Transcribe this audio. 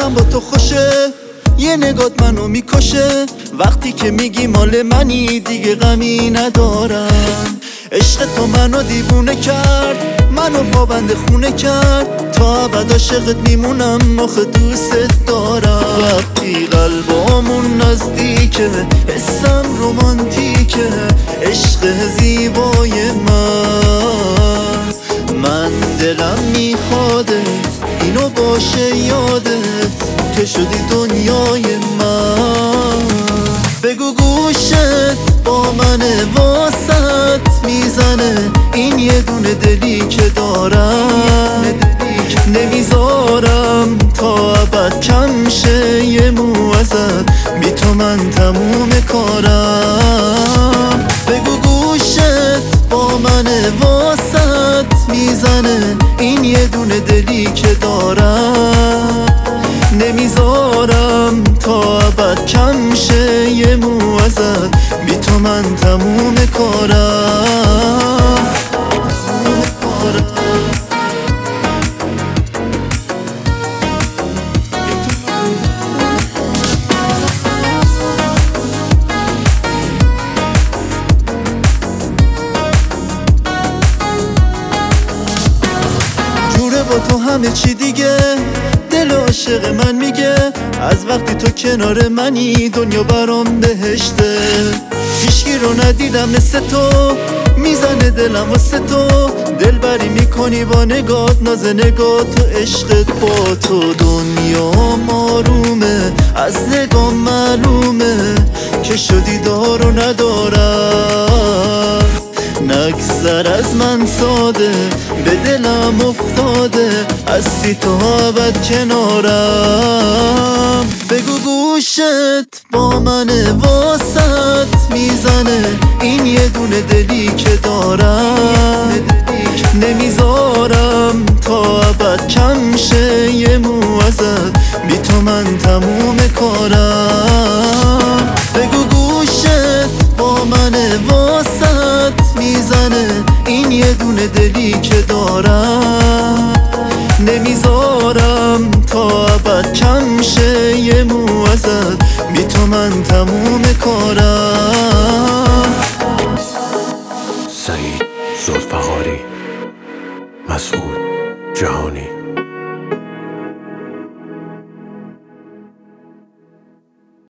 دلم با تو خوشه، یه نگات منو میکشه. وقتی که میگی مال منی دیگه غمی ندارم. عشق تو منو دیوونه کرد، منو پابند خونه کرد. تا ابد عاشقت میمونم، آخه دوست دارم. وقتی قلبامون نزدیکه، حسم رومانتیکه. عشق زیبای من دلم میخوادت، اینو باشه یادت که شدی دنیای من. بگو گوشت با منه، واسط میزنه این یه دونه دلی که دارم. نمیذارم تا ابد کم شه یه مو ازت، بی تو من تموم کارم. بگو گوشت با منه، واسط میزنه این یه دونه دلی که دارم. نمیذارم تا ابد کم شه یه مو ازت، بی تو من تموم کارم. جوره با تو همه چی دیگه، دل عاشق من میگه از وقتی تو کنار منی دنیا برام بهشته. هیچکی رو ندیدم مثل تو، میزنه دلم واسه تو. دلبری میکنی با نگات، ناز نگات و عشقت. با تو دنیا آرومه، از نگاه معلومه که شدی دار و ندارم. نگذر از من ساده، به دلم افتاده، هستی تو ابد کنارم. بگو گوشت با منه، واسط میزنه این یه دونه دلی که دارم. نمیذارم تا ابد کم شه یه مو ازت، بی تو من تموم کارم. بگو گوشت با منه، واسط میزنه این یه دونه دلی که دارم. نمیذارم تا ابد کم شه یه مو ازت، بی تو من تموم کارم. سعید ذوالفقاری، مسعود جهانی.